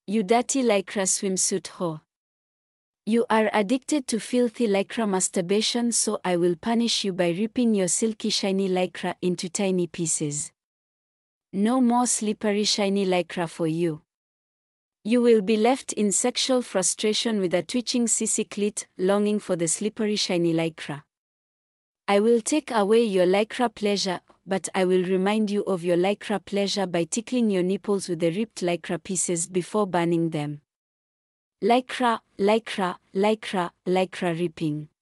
You dirty lycra swimsuit whore. You are addicted to filthy lycra masturbation, so I will punish you by ripping your silky shiny lycra into tiny pieces. No more slippery shiny lycra for you. You will be left in sexual frustration with a twitching sissy clit, longing for the slippery shiny lycra. I will take away your lycra pleasure, but I will remind you of your lycra pleasure by tickling your nipples with the ripped lycra pieces before burning them. Lycra, lycra, lycra, lycra ripping.